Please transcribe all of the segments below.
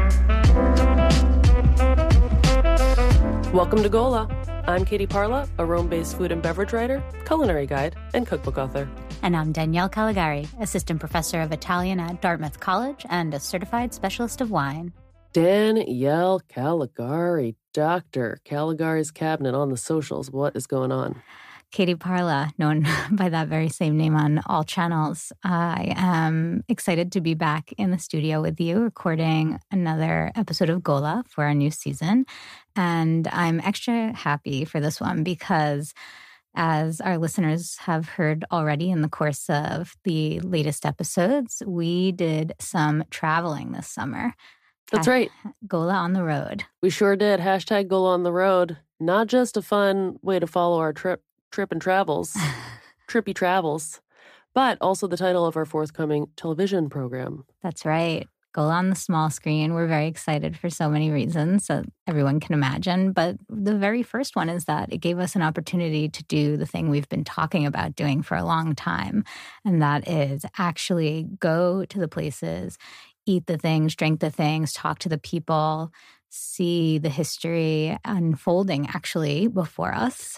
Welcome to Gola. I'm Katie Parla, a Rome-based food and beverage writer, culinary guide, and cookbook author. And I'm Danielle Caligari, assistant professor of Italian at Dartmouth College and a certified specialist of wine. Danielle Caligari, Dr. Caligari's Cabinet on the socials. What is going on? Katie Parla, known by that very same name on all channels. I am excited to be back in the studio with you, recording another episode of Gola for our new season. And I'm extra happy for this one because, as our listeners have heard already in the course of the latest episodes, we did some traveling this summer. That's right. Gola on the road. We sure did. Hashtag Gola on the road. Not just a fun way to follow our trip and travels, trippy travels, but also the title of our forthcoming television program. That's right. Gola on the small screen. We're very excited for so many reasons that everyone can imagine. But the very first one is that it gave us an opportunity to do the thing we've been talking about doing for a long time. And that is actually go to the places, eat the things, drink the things, talk to the people, see the history unfolding actually before us.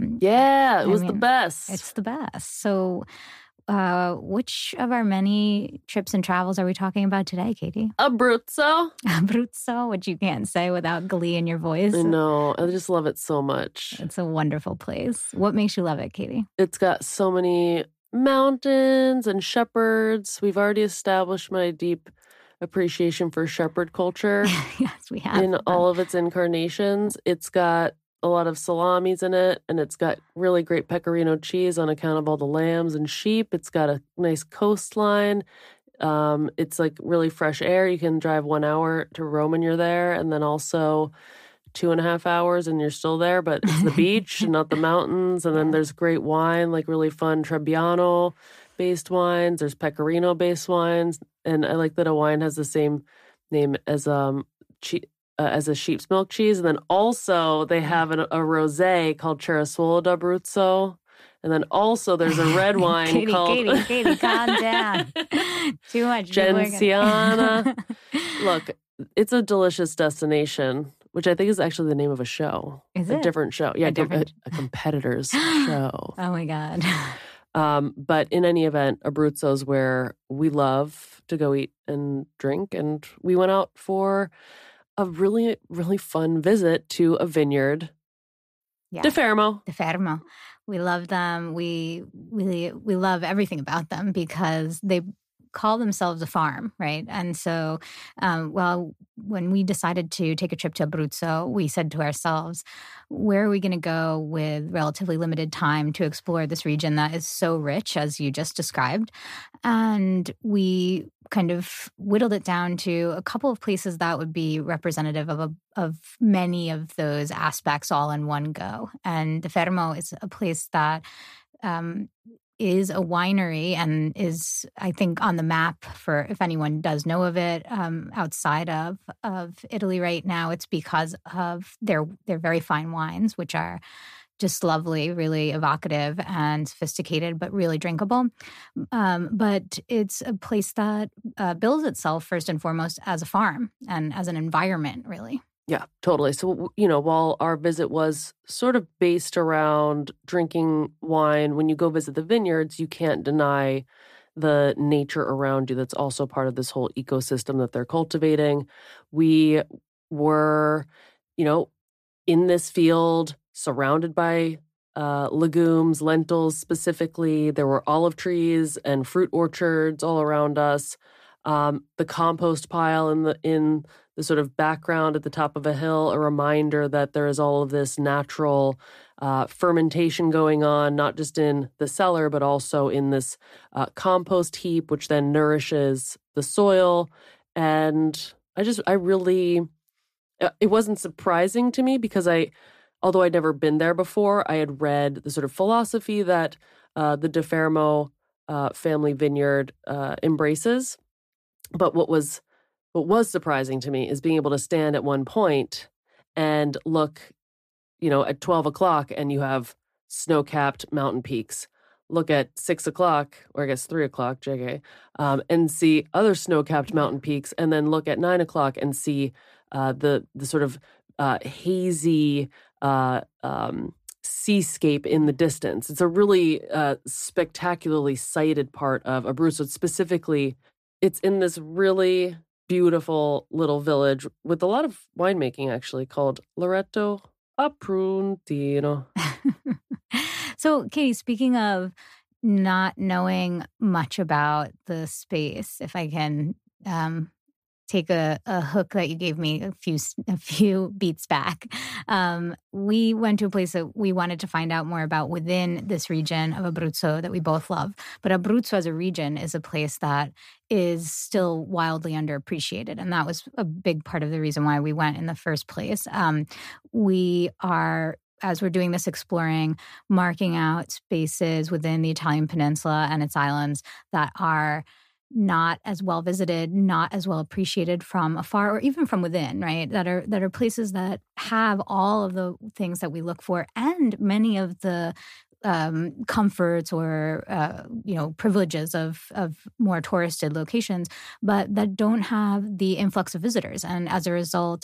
It was the best. It's the best. So which of our many trips and travels are we talking about today, Katie? Abruzzo. Abruzzo, which you can't say without glee in your voice. I know. I just love it so much. It's a wonderful place. What makes you love it, Katie? It's got so many mountains and shepherds. We've already established my deep appreciation for shepherd culture. Yes, we have. In all of its incarnations. It's got a lot of salamis in it, and it's got really great pecorino cheese on account of all the lambs and sheep. It's got a nice coastline. It's like really fresh air. You can drive 1 hour to Rome and you're there, and then also 2.5 hours and you're still there, but it's the beach and not the mountains. And then there's great wine, like really fun Trebbiano-based wines. There's Pecorino-based wines. And I like that a wine has the same name as a sheep's milk cheese. And then also they have a rosé called Cerasuolo d'Abruzzo. And then also there's a red wine called... Katie, calm down. Too much. Gensiana. Look, it's a delicious destination, which I think is actually the name of a show. Is it? A different show. Yeah, a competitor's show. Oh my God. But in any event, Abruzzo is where we love to go eat and drink. And we went out for a really, really fun visit to a vineyard. Yeah. Di Fermo. Di Fermo. We love them. We love everything about them because they call themselves a farm, right? And so, when we decided to take a trip to Abruzzo, we said to ourselves, where are we going to go with relatively limited time to explore this region that is so rich, as you just described? And we kind of whittled it down to a couple of places that would be representative of many of those aspects all in one go. And Di Fermo is a place that is a winery and is, I think, on the map for if anyone does know of it outside of Italy right now. It's because of their very fine wines, which are just lovely, really evocative and sophisticated, but really drinkable. But it's a place that bills itself first and foremost as a farm and as an environment, really. Yeah, totally. So, while our visit was sort of based around drinking wine, when you go visit the vineyards, you can't deny the nature around you that's also part of this whole ecosystem that they're cultivating. We were, in this field, surrounded by legumes, lentils specifically. There were olive trees and fruit orchards all around us. The compost pile in the sort of background at the top of a hill, a reminder that there is all of this natural fermentation going on, not just in the cellar, but also in this compost heap, which then nourishes the soil. And it wasn't surprising to me because although I'd never been there before, I had read the sort of philosophy that the Di Fermo family vineyard embraces. But what was surprising to me is being able to stand at one point and look, at 12 o'clock and you have snow-capped mountain peaks look at 6 o'clock, or I guess 3 o'clock, JK, and see other snow-capped mountain peaks, and then look at 9 o'clock and see the sort of hazy seascape in the distance. It's a really spectacularly sighted part of Abruzzo. Specifically, it's in this really beautiful little village with a lot of winemaking, actually, called Loreto Apruntino. So, Katie, speaking of not knowing much about the space, if I can take a hook that you gave me a few beats back, we went to a place that we wanted to find out more about within this region of Abruzzo that we both love. But Abruzzo as a region is a place that is still wildly underappreciated. And that was a big part of the reason why we went in the first place. We are, as we're doing this exploring, marking out spaces within the Italian peninsula and its islands that are not as well visited, not as well appreciated from afar or even from within, right? That are places that have all of the things that we look for and many of the comforts or privileges of more touristed locations, but that don't have the influx of visitors. And as a result,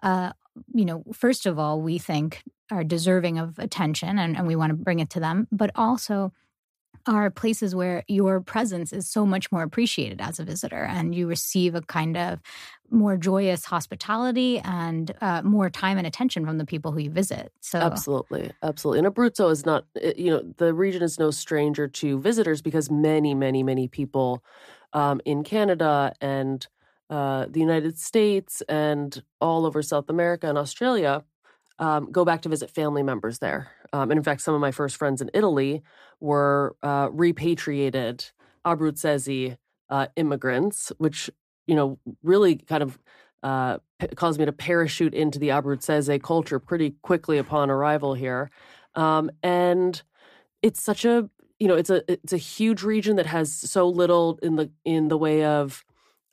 first of all, we think are deserving of attention and we want to bring it to them, but also are places where your presence is so much more appreciated as a visitor and you receive a kind of more joyous hospitality and more time and attention from the people who you visit. So Absolutely. And Abruzzo is not, the region is no stranger to visitors because many, many, many people in Canada and the United States and all over South America and Australia go back to visit family members there. And in fact, some of my first friends in Italy were repatriated Abruzzese immigrants, which, really kind of caused me to parachute into the Abruzzese culture pretty quickly upon arrival here. And it's such a, it's a huge region that has so little in the way of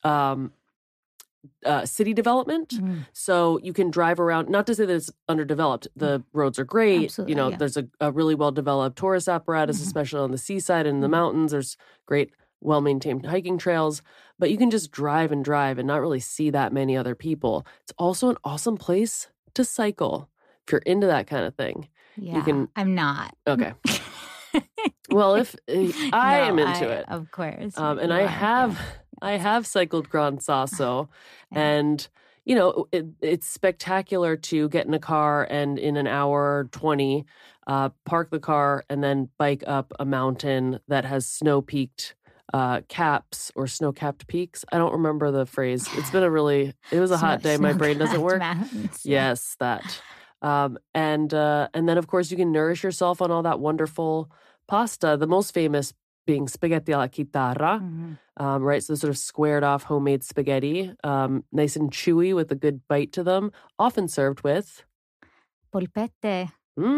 city development. Mm-hmm. So you can drive around, not to say that it's underdeveloped. The roads are great. Absolutely, There's a really well-developed tourist apparatus, mm-hmm. especially on the seaside and in the mountains. There's great, well-maintained hiking trails. But you can just drive and not really see that many other people. It's also an awesome place to cycle if you're into that kind of thing. Yeah, I'm not. Okay. Well, if I am into it. Of course. And I have cycled Gran Sasso, and, it's spectacular to get in a car and in an hour 20, park the car and then bike up a mountain that has snow-peaked caps or snow-capped peaks. I don't remember the phrase. It was a hot day. My brain doesn't work. Mountains. Yes, that. And then, of course, you can nourish yourself on all that wonderful pasta, the most famous being spaghetti alla chitarra, mm-hmm. Right? So sort of squared off homemade spaghetti, nice and chewy with a good bite to them, often served with polpette.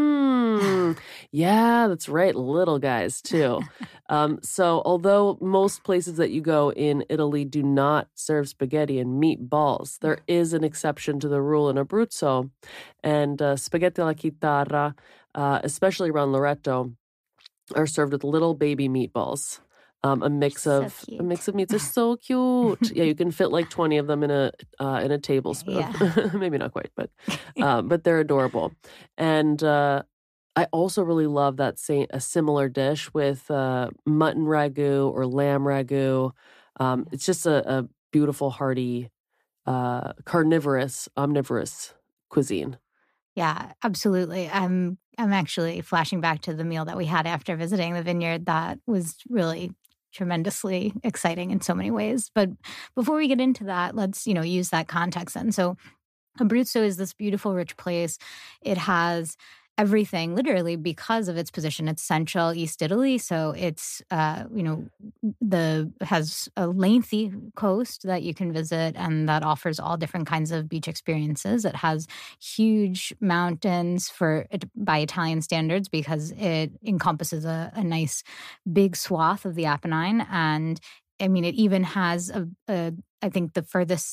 Yeah, that's right. Little guys too. So although most places that you go in Italy do not serve spaghetti and meatballs, there is an exception to the rule in Abruzzo. And spaghetti alla chitarra, especially around Loreto, are served with little baby meatballs. A mix of meats. They're so cute. Yeah, you can fit like 20 of them in a tablespoon. Yeah. Maybe not quite, but they're adorable. And I also really love a similar dish with mutton ragu or lamb ragu. It's just a beautiful, hearty, carnivorous, omnivorous cuisine. Yeah, absolutely. I'm actually flashing back to the meal that we had after visiting the vineyard. That was really tremendously exciting in so many ways. But before we get into that, let's, use that context then. So Abruzzo is this beautiful, rich place. It has everything, literally, because of its position. It's central East Italy, so it's has a lengthy coast that you can visit, and that offers all different kinds of beach experiences. It has huge mountains by Italian standards because it encompasses a nice big swath of the Apennine, and I mean, it even has I think the farthest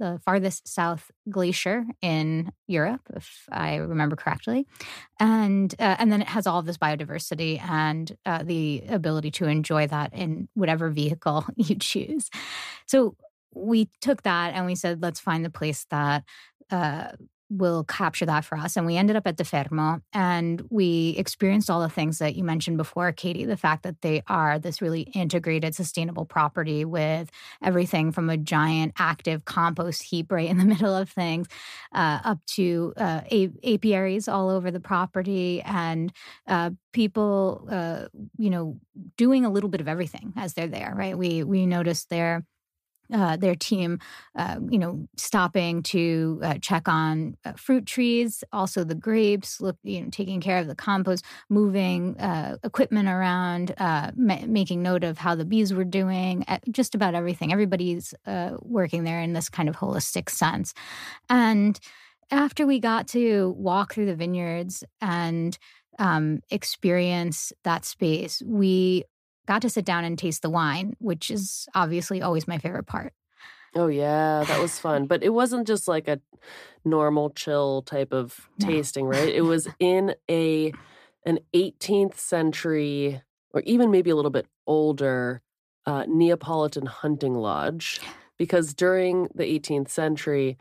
south glacier in Europe, if I remember correctly, and then it has all of this biodiversity and the ability to enjoy that in whatever vehicle you choose. So we took that and we said, let's find the place that will capture that for us. And we ended up at Defermo, and we experienced all the things that you mentioned before, Katie, the fact that they are this really integrated, sustainable property with everything from a giant active compost heap right in the middle of things up to apiaries all over the property, and people, doing a little bit of everything as they're there, right? We noticed their team, stopping to check on fruit trees, also the grapes, taking care of the compost, moving equipment around, making note of how the bees were doing, just about everything. Everybody's working there in this kind of holistic sense. And after we got to walk through the vineyards and experience that space, we got to sit down and taste the wine, which is obviously always my favorite part. Oh, yeah, that was fun. But it wasn't just like a normal chill type of tasting, right? It was in an 18th century, or even maybe a little bit older, Neapolitan hunting lodge. Because during the 18th century,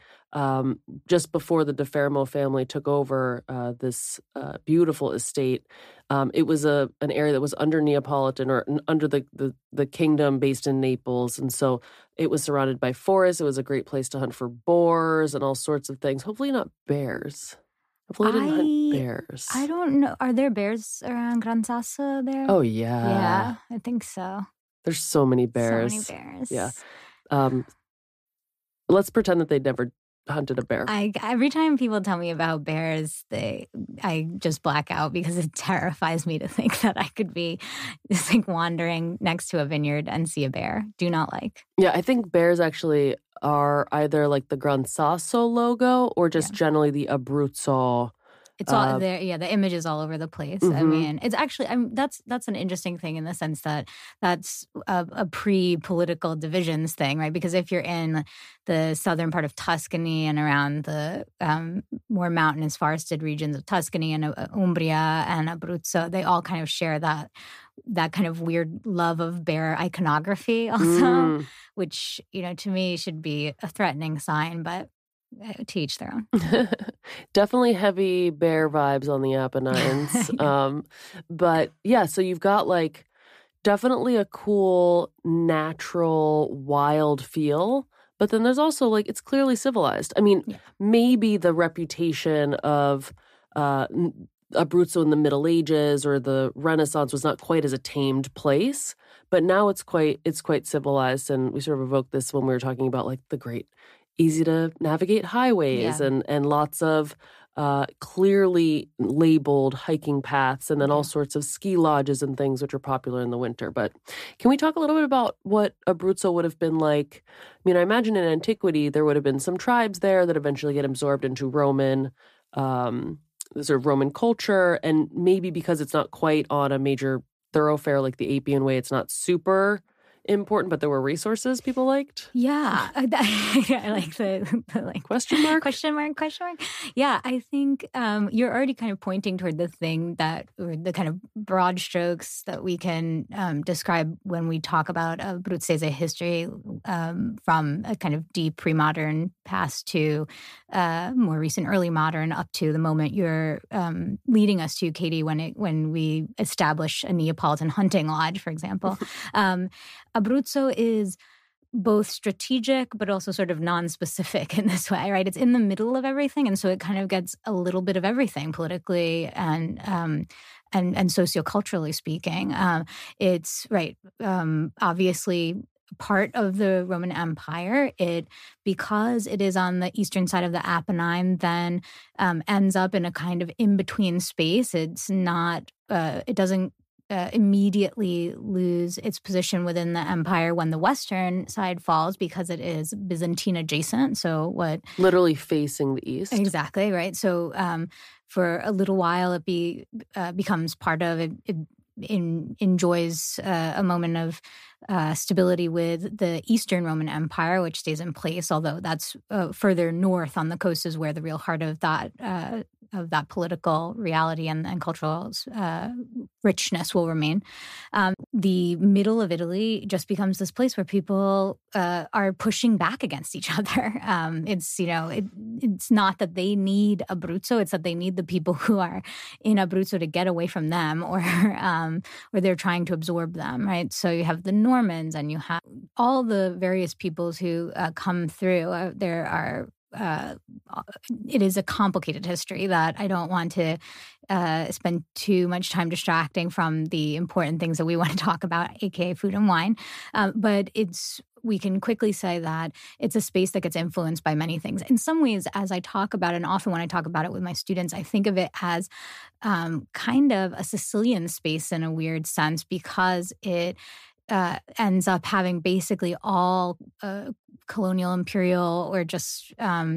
just before the Defermo family took over this beautiful estate, it was an area that was under Neapolitan, or under the kingdom based in Naples. And so it was surrounded by forests. It was a great place to hunt for boars and all sorts of things. Hopefully not bears. Hopefully they didn't hunt bears. I don't know. Are there bears around Gran Sasso there? Oh, yeah. Yeah, I think so. There's so many bears. So many bears. Yeah. Let's pretend that they'd never hunted a bear. Every time people tell me about bears, I just black out because it terrifies me to think that I could be just like wandering next to a vineyard and see a bear. Do not like. Yeah, I think bears actually are either like the Gran Sasso logo or just generally the Abruzzo. It's all there. Yeah, the image is all over the place. Mm-hmm. I mean, it's actually that's an interesting thing in the sense that that's a pre-political divisions thing, right? Because if you're in the southern part of Tuscany and around the more mountainous, forested regions of Tuscany and Umbria and Abruzzo, they all kind of share that kind of weird love of bear iconography, also, which to me should be a threatening sign, but. To each their own. Definitely heavy bear vibes on the Apennines. But yeah, so you've got like definitely a cool, natural, wild feel. But then there's also like, it's clearly civilized. I mean, maybe the reputation of Abruzzo in the Middle Ages or the Renaissance was not quite as a tamed place. But now it's quite civilized. And we sort of evoked this when we were talking about like the great easy to navigate highways and lots of clearly labeled hiking paths, and then all sorts of ski lodges and things which are popular in the winter. But can we talk a little bit about what Abruzzo would have been like? I mean, I imagine in antiquity there would have been some tribes there that eventually get absorbed into Roman, sort of Roman culture, and maybe because it's not quite on a major thoroughfare like the Appian Way, it's not super important, but there were resources people liked. Yeah, I like the like question mark. Yeah, I think you're already kind of pointing toward the thing or the kind of broad strokes that we can describe when we talk about Abruzzese history, from a kind of deep pre-modern past to more recent early modern, up to the moment you're leading us to, Katie, when we establish a Neapolitan hunting lodge, for example. Abruzzo is both strategic but also sort of non-specific in this way, right? It's in the middle of everything, and so it kind of gets a little bit of everything politically and socioculturally speaking. It's right, obviously part of the Roman Empire. Because it is on the eastern side of the Apennine, then ends up in a kind of in-between space. It's not. It doesn't immediately lose its position within the empire when the western side falls, because it is Byzantine adjacent. So what? Literally facing the east. Exactly, right. So for a little while it becomes part of it. enjoys a moment of stability with the Eastern Roman Empire, which stays in place, although that's further north on the coast is where the real heart of that political reality and cultural richness will remain. The middle of Italy just becomes this place where people are pushing back against each other. It's not that they need Abruzzo; it's that they need the people who are in Abruzzo to get away from them, or they're trying to absorb them. Right. So you have the Normans, and you have all the various peoples who come through. There are. It is a complicated history that I don't want to spend too much time distracting from the important things that we want to talk about, aka food and wine. But we can quickly say that it's a space that gets influenced by many things. In some ways, as I talk about it, and often when I talk about it with my students, I think of it as kind of a Sicilian space in a weird sense, because it ends up having basically all colonial, imperial, or just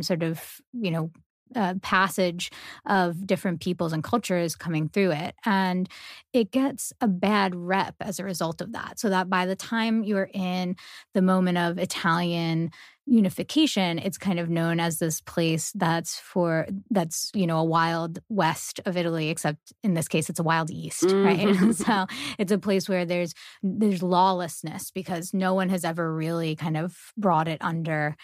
passage of different peoples and cultures coming through it. And it gets a bad rep as a result of that. So that by the time you're in the moment of Italian unification, it's kind of known as this place that's a wild west of Italy, except in this case it's a wild east, right? So it's a place where there's lawlessness, because no one has ever really kind of brought it under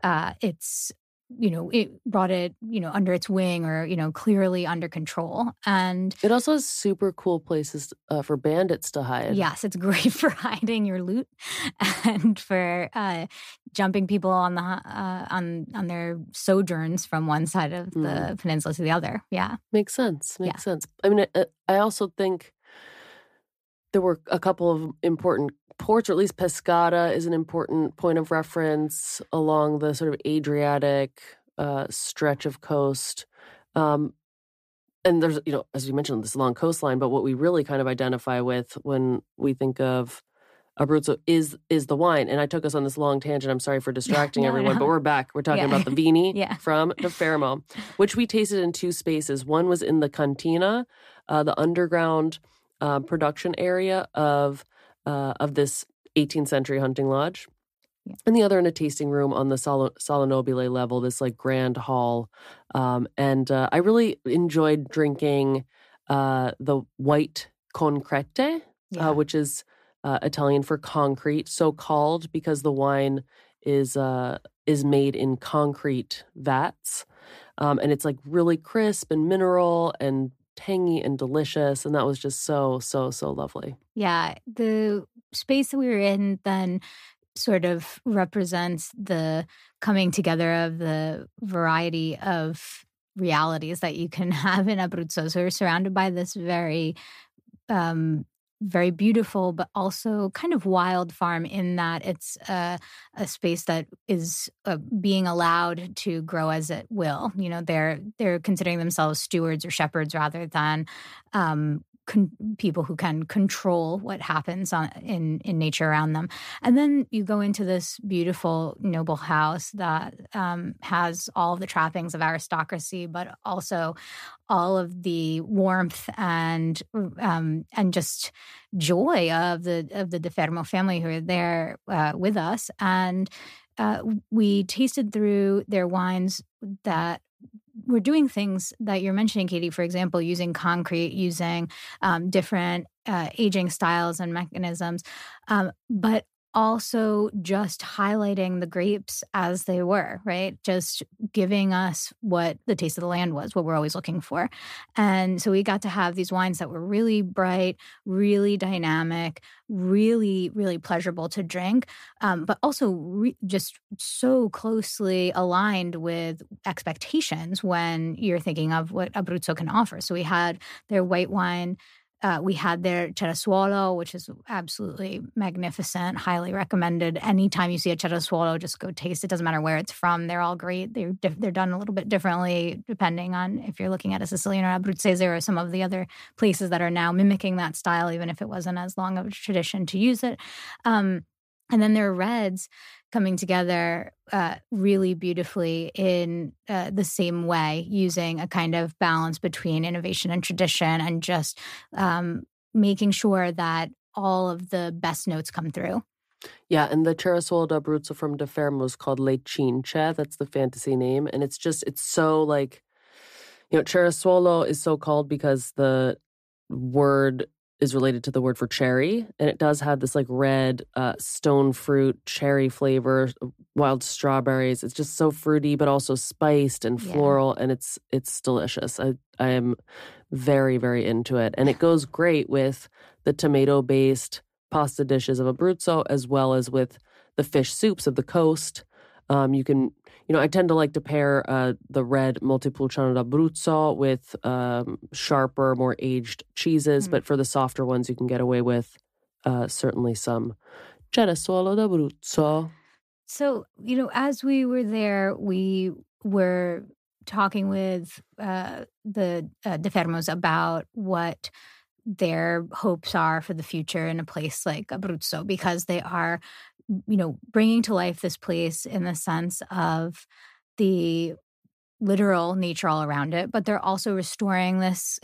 under its wing, or, clearly under control. And it also has super cool places for bandits to hide. Yes, it's great for hiding your loot and for jumping people on their sojourns from one side of the peninsula to the other. Yeah. Makes sense. I mean, I also think there were a couple of important ports, or at least Pescara is an important point of reference along the sort of Adriatic stretch of coast. And there's, as you mentioned, this long coastline, but what we really kind of identify with when we think of Abruzzo is the wine. And I took us on this long tangent. I'm sorry for distracting everyone, but we're back. We're talking about the Vini from the Fermo, which we tasted in two spaces. One was in the Cantina, the underground production area of this 18th century hunting lodge, and the other in a tasting room on the Sala Nobile level, this like grand hall. And I really enjoyed drinking the white concrete, which is Italian for concrete, so called because the wine is made in concrete vats, and it's like really crisp and mineral and tangy and delicious, and that was just so lovely. Yeah, the space that we were in then sort of represents the coming together of the variety of realities that you can have in Abruzzo. So we're surrounded by this very very beautiful, but also kind of wild farm, in that it's a space that is being allowed to grow as it will. They're considering themselves stewards or shepherds rather than people who can control what happens in nature around them. And then you go into this beautiful noble house that has all the trappings of aristocracy, but also all of the warmth and just joy of the De Fermo family who are there with us. And we tasted through their wines that we're doing things that you're mentioning, Katie, for example, using concrete, using different aging styles and mechanisms, but also just highlighting the grapes as they were, right? Just giving us what the taste of the land was, what we're always looking for. And so we got to have these wines that were really bright, really dynamic, really, really pleasurable to drink, but also just so closely aligned with expectations when you're thinking of what Abruzzo can offer. So we had their white wine. We had their Cerasuolo, which is absolutely magnificent, highly recommended. Anytime you see a Cerasuolo, just go taste it. Doesn't matter where it's from. They're all great. They're done a little bit differently depending on if you're looking at a Sicilian or Abruzzese or some of the other places that are now mimicking that style, even if it wasn't as long of a tradition to use it. And then there are reds coming together really beautifully in the same way, using a kind of balance between innovation and tradition, and just making sure that all of the best notes come through. Yeah, and the Ceresole d'Abruzzo from De Fermo is called Le Cince. That's the fantasy name. And it's so like, Ceresolo is so called because the word is related to the word for cherry. And it does have this like red stone fruit, cherry flavor, wild strawberries. It's just so fruity, but also spiced and floral. And it's delicious. I am very, very into it. And it goes great with the tomato-based pasta dishes of Abruzzo, as well as with the fish soups of the coast. You can, I tend to like to pair the red Montepulciano d'Abruzzo with sharper, more aged cheeses. But for the softer ones, you can get away with certainly some Ceresole d'Abruzzo. So, as we were there, we were talking with the De Fermos about what their hopes are for the future in a place like Abruzzo, because they are, bringing to life this place in the sense of the literal nature all around it, but they're also restoring this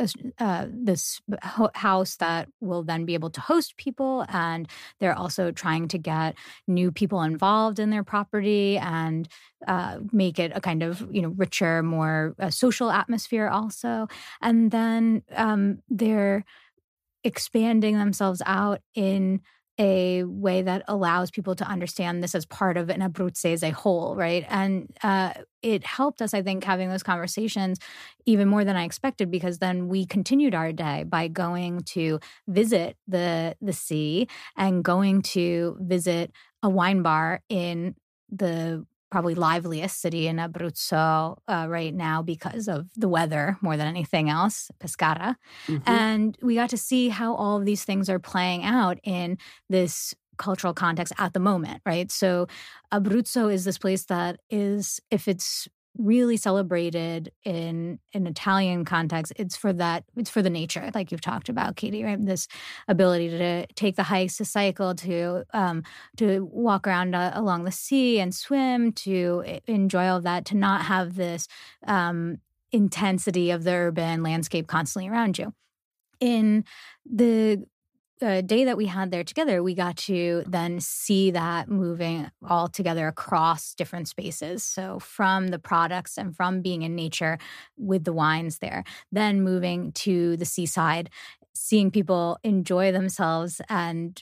house that will then be able to host people, and they're also trying to get new people involved in their property and make it a kind of richer, more social atmosphere also. And then they're expanding themselves out in a way that allows people to understand this as part of an Abruzzo as a whole, right? And it helped us, I think, having those conversations even more than I expected, because then we continued our day by going to visit the sea and going to visit a wine bar in the probably liveliest city in Abruzzo right now because of the weather more than anything else, Pescara. Mm-hmm. And we got to see how all of these things are playing out in this cultural context at the moment, right? So Abruzzo is this place that is, if it's really celebrated in an Italian context, it's for the nature, like you've talked about, Katie, right? This ability to take the hikes, to cycle, to walk around along the sea and swim, to enjoy all of that, to not have this intensity of the urban landscape constantly around you. In the day that we had there together, we got to then see that moving all together across different spaces. So from the products and from being in nature with the wines there, then moving to the seaside, seeing people enjoy themselves and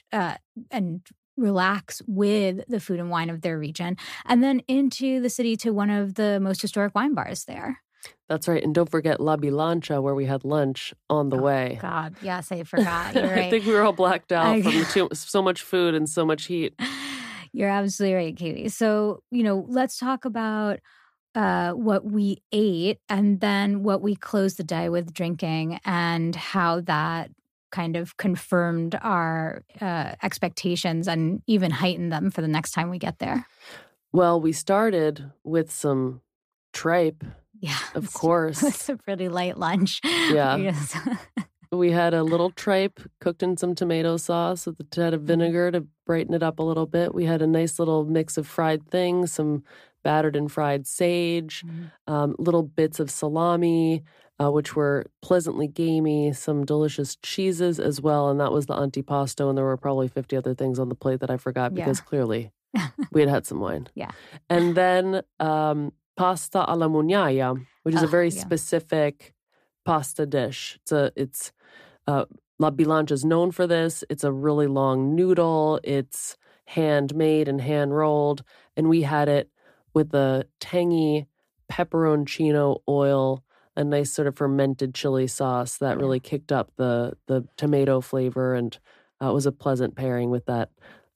relax with the food and wine of their region, and then into the city to one of the most historic wine bars there. That's right. And don't forget La Bilancia, where we had lunch on the way. God, yes, I forgot. You're right. I think we were all blacked out from so much food and so much heat. You're absolutely right, Katie. So, let's talk about what we ate and then what we closed the day with drinking, and how that kind of confirmed our expectations and even heightened them for the next time we get there. Well, we started with some tripe. Yeah, of course. It's a pretty light lunch. Yeah. We had a little tripe cooked in some tomato sauce with a tad of vinegar to brighten it up a little bit. We had a nice little mix of fried things, some battered and fried sage, little bits of salami, which were pleasantly gamey, some delicious cheeses as well. And that was the antipasto. And there were probably 50 other things on the plate that I forgot because clearly we had some wine. Yeah. And then pasta alla mugnaia, which is a very specific pasta dish. It's La Bilancia is known for this. It's a really long noodle. It's handmade and hand rolled, and we had it with a tangy pepperoncino oil, a nice sort of fermented chili sauce that really kicked up the tomato flavor, and it was a pleasant pairing with that.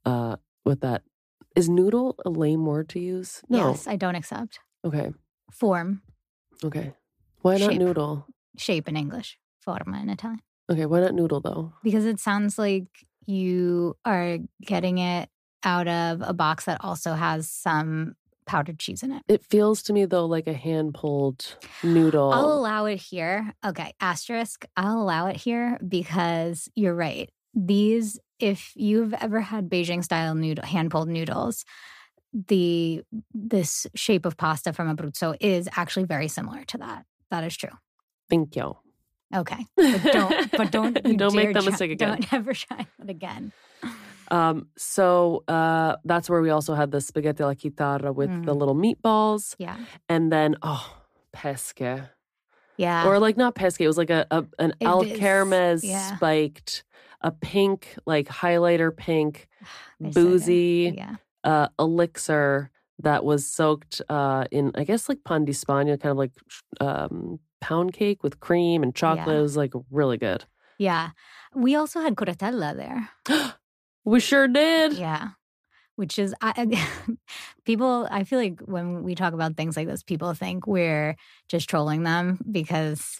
Is noodle a lame word to use? No. Yes, I don't accept. Okay. Form. Okay. Why not noodle? Shape in English. Forma in Italian. Okay, why not noodle though? Because it sounds like you are getting it out of a box that also has some powdered cheese in it. It feels to me though like a hand-pulled noodle. I'll allow it here. Okay, asterisk. I'll allow it here because you're right. These, if you've ever had Beijing-style hand-pulled noodles, this shape of pasta from Abruzzo is actually very similar to that. That is true. Thank you. Okay. But don't you Don't make dare that mistake again. Don't ever try it again. So that's where we also had the spaghetti alla chitarra with the little meatballs. Yeah. And then, pesche. Yeah. Or like not pesche, it was like an al kermes yeah. spiked, a pink, like highlighter pink, They're so good. boozy Yeah. elixir that was soaked in, I guess, like pan di Spagna, kind of like pound cake with cream and chocolate. Yeah. It was like really good. Yeah. We also had corratella there. We sure did. Yeah. Which is, people, I feel like when we talk about things like this, people think we're just trolling them because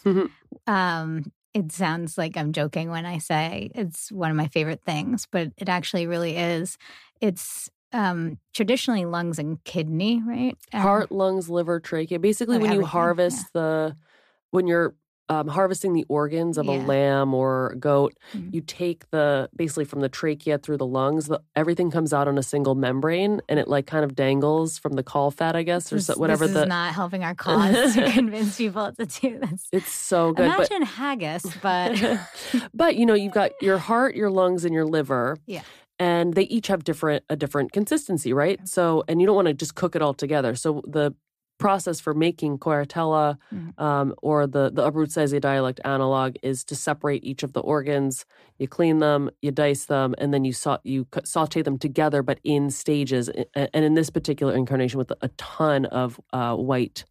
it sounds like I'm joking when I say it's one of my favorite things, but it actually really is. It's traditionally lungs and kidney, right? Heart, lungs, liver, trachea. Basically, when you harvest when you're harvesting the organs of a lamb or a goat, you take basically from the trachea through the lungs, everything comes out on a single membrane and it like kind of dangles from the caul fat, I guess, or whatever. This is not helping our cause to convince people to do this. It's so good. Imagine haggis, but... But, you've got your heart, your lungs, and your liver. Yeah. And they each have a different consistency, right? Okay. So, and you don't want to just cook it all together. So the process for making corratella or the Abruzzese dialect analog is to separate each of the organs. You clean them, you dice them, and then you saute them together, but in stages. And in this particular incarnation, with a ton of white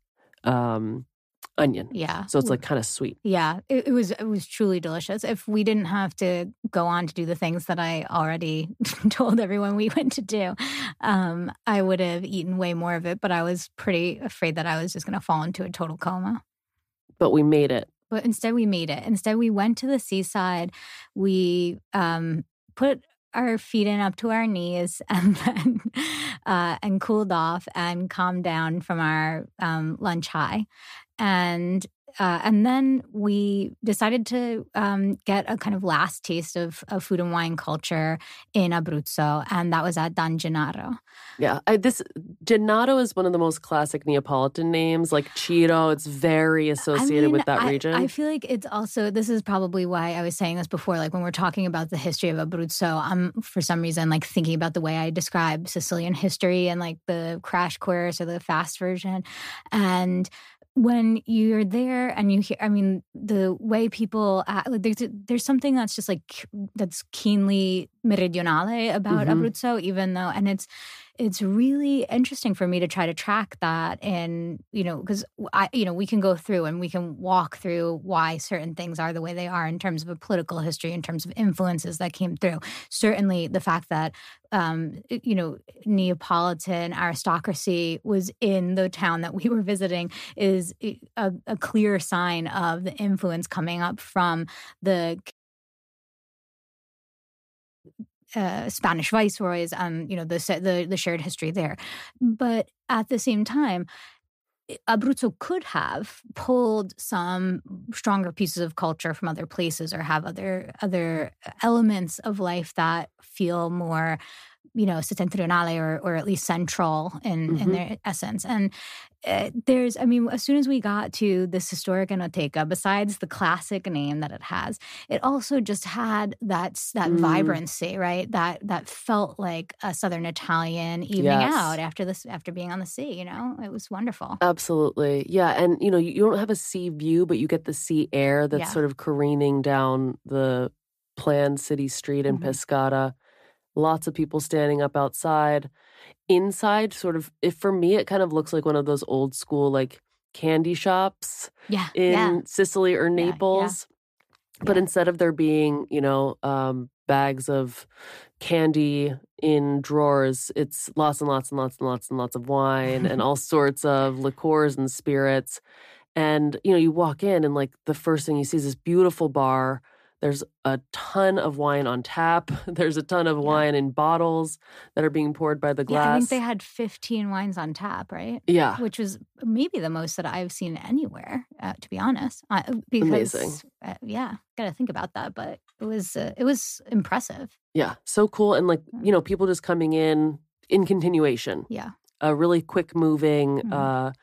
onion. Yeah. So it's like kind of sweet. Yeah. It was truly delicious. If we didn't have to go on to do the things that I already told everyone we went to do, I would have eaten way more of it, but I was pretty afraid that I was just going to fall into a total coma. But we made it. But instead we made it. Instead we went to the seaside. We put our feet in up to our knees and then and cooled off and calmed down from our lunch high. And then we decided to get a kind of last taste of food and wine culture in Abruzzo, and that was at Dan Gennaro. Yeah, Gennaro is one of the most classic Neapolitan names, like Ciro. It's very associated with that region. I feel like it's also, this is probably why I was saying this before, like when we're talking about the history of Abruzzo, I'm for some reason like thinking about the way I describe Sicilian history and like the crash course or the fast version. And when you're there and you hear, I mean, the way people act, like there's something that's just like, that's keenly meridionale about Abruzzo, even though, and it's really interesting for me to try to track that. And, because we can go through and we can walk through why certain things are the way they are in terms of a political history, in terms of influences that came through. Certainly the fact that, Neapolitan aristocracy was in the town that we were visiting is a clear sign of the influence coming up from the Spanish viceroys and the shared history there. But at the same time, Abruzzo could have pulled some stronger pieces of culture from other places or have other elements of life that feel more, settentrionale or at least central in their essence. And as soon as we got to this historic enoteca, besides the classic name that it has, it also just had that vibrancy, right? That felt like a Southern Italian evening out after being on the sea. It was wonderful. Absolutely, yeah. And you don't have a sea view, but you get the sea air that's sort of careening down the planned city street in Pescara. Lots of people standing up outside. Inside, sort of, for me, it kind of looks like one of those old school, like, candy shops in Sicily or Naples. Yeah. But instead of there being, bags of candy in drawers, it's lots and lots and lots and lots and lots of wine and all sorts of liqueurs and spirits. And, you walk in and, like, the first thing you see is this beautiful bar. There's a ton of wine on tap. There's a ton of wine in bottles that are being poured by the glass. Yeah, I think they had 15 wines on tap, right? Yeah. Which was maybe the most that I've seen anywhere, to be honest. Because, amazing. Got to think about that. But it was impressive. Yeah, so cool. And people just coming in continuation. Yeah. A really quick moving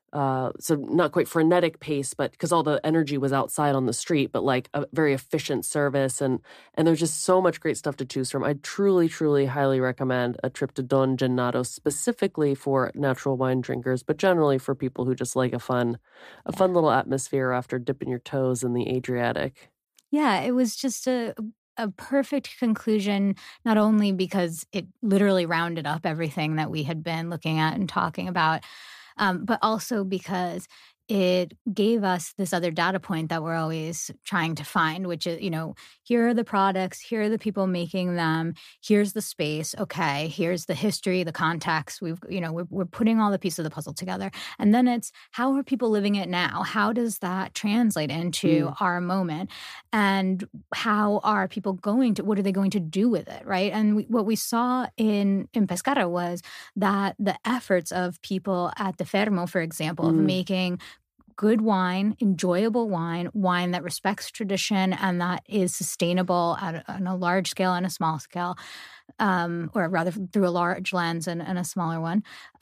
so not quite frenetic pace, but because all the energy was outside on the street, but like a very efficient service. And there's just so much great stuff to choose from. I truly, truly highly recommend a trip to Don Gennaro, specifically for natural wine drinkers, but generally for people who just like a fun little atmosphere after dipping your toes in the Adriatic. Yeah, it was just a perfect conclusion, not only because it literally rounded up everything that we had been looking at and talking about, but also because it gave us this other data point that we're always trying to find, which is, here are the products, here are the people making them, here's the space. Okay, here's the history, the context. We're putting all the pieces of the puzzle together. And then it's, how are people living it now? How does that translate into our moment? And how are people what are they going to do with it, right? And what we saw in Pescara was that the efforts of people at the Fermo, for example, of making good wine, enjoyable wine that respects tradition and that is sustainable on a large scale and a small scale, or rather through a large lens and a smaller one,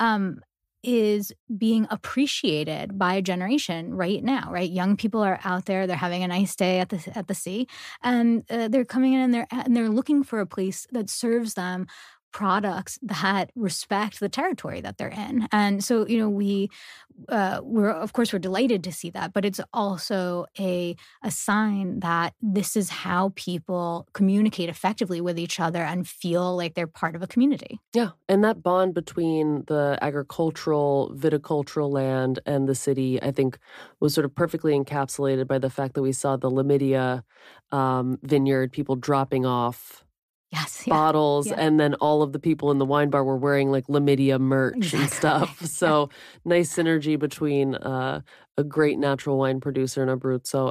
is being appreciated by a generation right now, right? Young people are out there, they're having a nice day at the sea, and they're coming in and they're looking for a place that serves them products that respect the territory that they're in. And so, we're delighted to see that, but it's also a sign that this is how people communicate effectively with each other and feel like they're part of a community. Yeah. And that bond between the agricultural, viticultural land and the city, I think, was sort of perfectly encapsulated by the fact that we saw the Lamidia vineyard, people dropping off bottles, and then all of the people in the wine bar were wearing like Lamidia merch and stuff. So nice synergy between a great natural wine producer in Abruzzo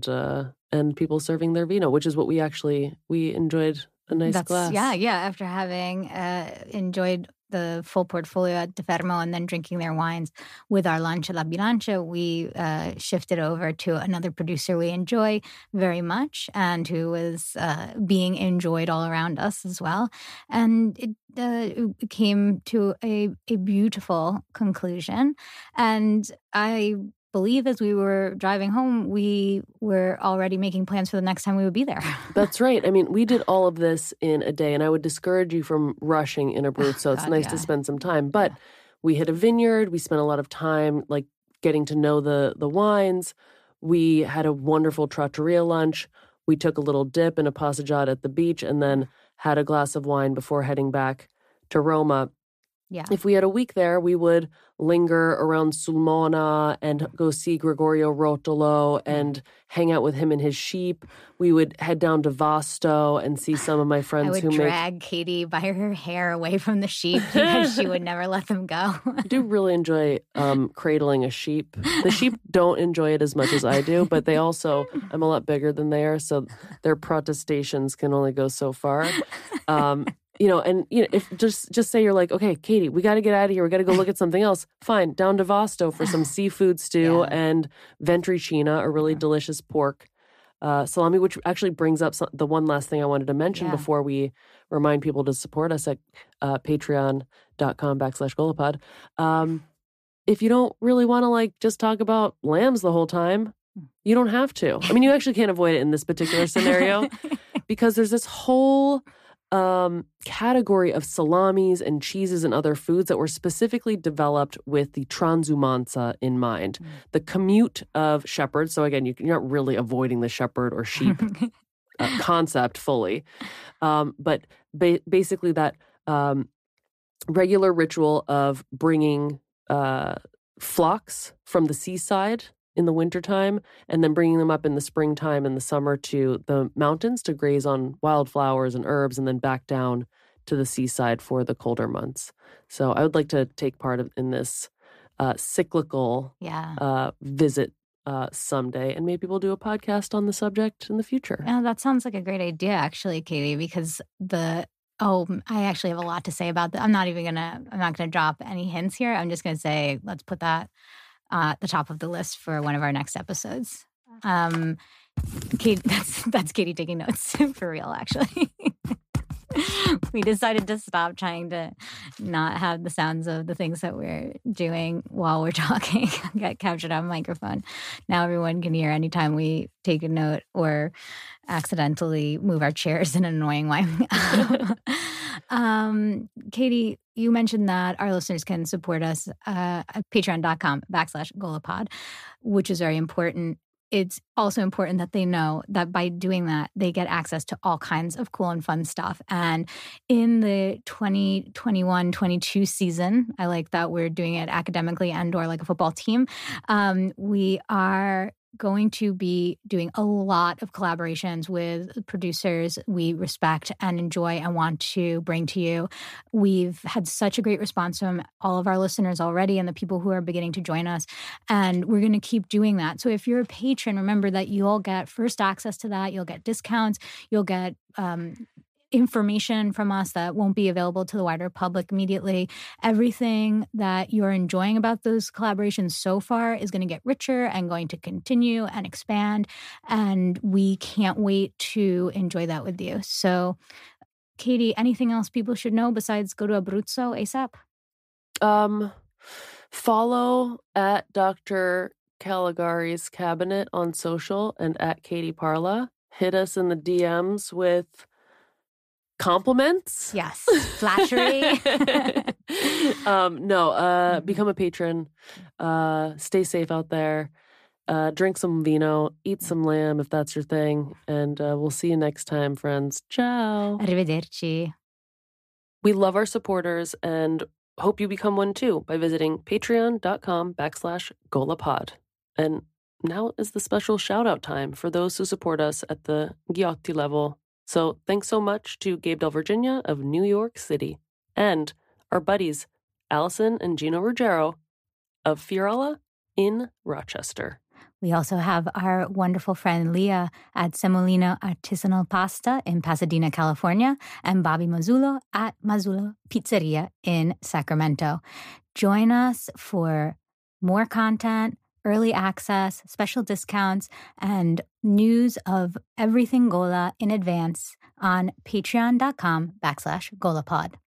and people serving their vino, which is what we enjoyed a nice glass. Yeah. After having enjoyed the full portfolio at the Fermo and then drinking their wines with our lunch at La Bilancia, we shifted over to another producer we enjoy very much and who was being enjoyed all around us as well. And it came to a beautiful conclusion. And I believe as we were driving home, we were already making plans for the next time we would be there. That's right. I mean, we did all of this in a day, and I would discourage you from rushing in Abruzzo. It's nice to spend some time. But we hit a vineyard. We spent a lot of time like getting to know the wines. We had a wonderful trattoria lunch. We took a little dip in a passeggiata at the beach and then had a glass of wine before heading back to Roma. Yeah. If we had a week there, we would linger around Sulmona and go see Gregorio Rotolo and hang out with him and his sheep. We would head down to Vasto and see some of my friends who drag Katie by her hair away from the sheep because she would never let them go. I do really enjoy cradling a sheep. The sheep don't enjoy it as much as I do, but they also, I'm a lot bigger than they are, so their protestations can only go so far. If just say you're like, okay, Katie, we got to get out of here. We got to go look at something else. Fine. Down to Vasto for some seafood stew and ventricina, a really delicious pork salami, which actually brings up the one last thing I wanted to mention before we remind people to support us at patreon.com/Golopod. If you don't really want to just talk about lambs the whole time, you don't have to. I mean, you actually can't avoid it in this particular scenario because there's this whole category of salamis and cheeses and other foods that were specifically developed with the transumanza in mind. The commute of shepherds. So again, you're not really avoiding the shepherd or sheep concept fully. But basically that regular ritual of bringing flocks from the seaside in the wintertime, and then bringing them up in the springtime and the summer to the mountains to graze on wildflowers and herbs, and then back down to the seaside for the colder months. So I would like to take part in this cyclical visit someday, and maybe we'll do a podcast on the subject in the future. Yeah, that sounds like a great idea, actually, Katie, because I actually have a lot to say about that. I'm not gonna drop any hints here. I'm just gonna say, let's put that at the top of the list for one of our next episodes. Kate, that's Katie taking notes for real, actually. We decided to stop trying to not have the sounds of the things that we're doing while we're talking get captured on microphone. Now everyone can hear anytime we take a note or accidentally move our chairs in an annoying way. Katie, you mentioned that our listeners can support us at patreon.com/GolaPod, which is very important. It's also important that they know that by doing that, they get access to all kinds of cool and fun stuff. And in the 2021-22 season, I like that we're doing it academically and or like a football team. We are going to be doing a lot of collaborations with producers we respect and enjoy and want to bring to you. We've had such a great response from all of our listeners already and the people who are beginning to join us. And we're going to keep doing that. So if you're a patron, remember that you'll get first access to that. You'll get discounts. You'll get information from us that won't be available to the wider public immediately. Everything that you're enjoying about those collaborations so far is going to get richer and going to continue and expand. And we can't wait to enjoy that with you. So, Katie, anything else people should know besides go to Abruzzo ASAP? Follow at Dr. Caligari's Cabinet on social and at Katie Parla. Hit us in the DMs with compliments. Yes. Flattery. Become a patron. Stay safe out there. Drink some vino. Eat some lamb if that's your thing. And we'll see you next time, friends. Ciao. Arrivederci. We love our supporters and hope you become one too by visiting patreon.com/GolaPod. And now is the special shout out time for those who support us at the Ghiotti level. So thanks so much to Gabe Del Virginia of New York City and our buddies Allison and Gino Ruggiero of Fiorella in Rochester. We also have our wonderful friend Leah at Semolino Artisanal Pasta in Pasadena, California, and Bobby Mazzullo at Mazzullo Pizzeria in Sacramento. Join us for more content, early access, special discounts, and news of everything Gola in advance on patreon.com/GolaPod.